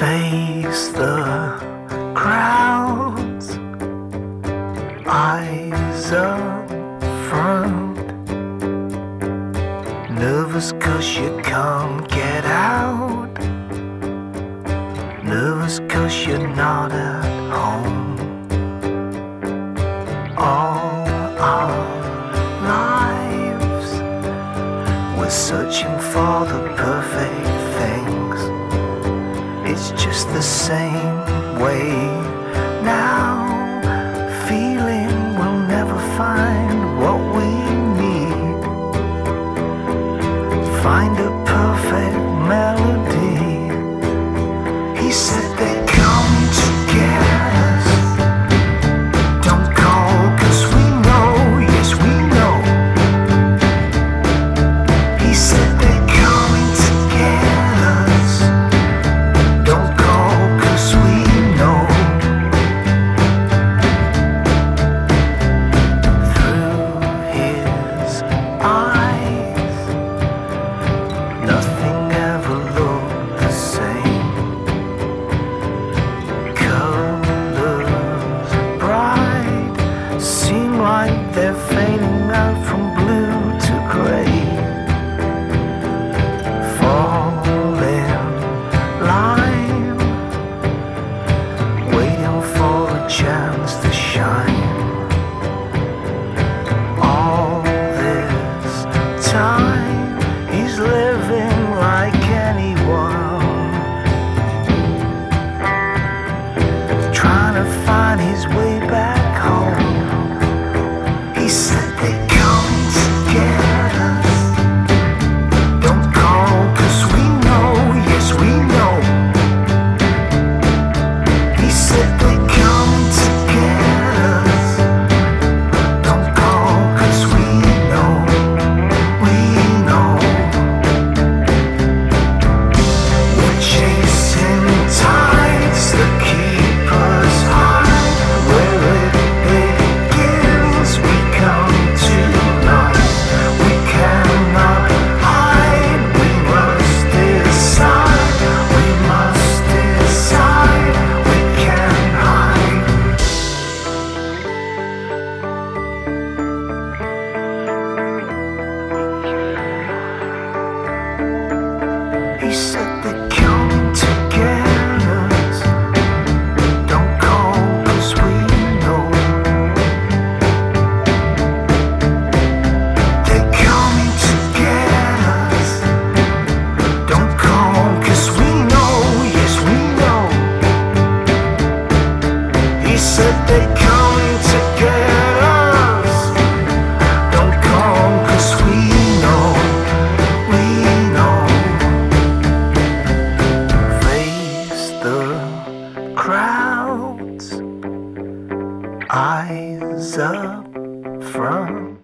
Face the crowds, eyes up front. Nervous 'cause you can't get out. Nervous 'cause you're not at home. All our lives we're searching for the perfect things. It's just the same way now. Feeling we'll never find what we need. Find a perfect melody. He said they're coming to get us. Don't call 'cause we know, yes we know. He said they're coming to get us. Don't call 'cause we know. Through his eyes, nothing ever looked the same. Colors bright seem like they're fading out from blue to gray. Fall in line, waiting for a chance to shine. All this time he's living like anyone, trying to find his way back home. He said they're coming to get us. Don't call 'cause we know, yes we know. He said they're coming to get us. Don't call 'cause we know, we know. We're chasing tides that keep us high. Where it begins, we come tonight. We cannot hide, we must decide. We must decide, we can't hide. He said they're coming to get us. Don't call 'cause we know. They're coming to get us. Don't call 'cause we know, yes we know. He said they're coming to get us. Don't call 'cause we know, we know. Face the crowds, eyes up front.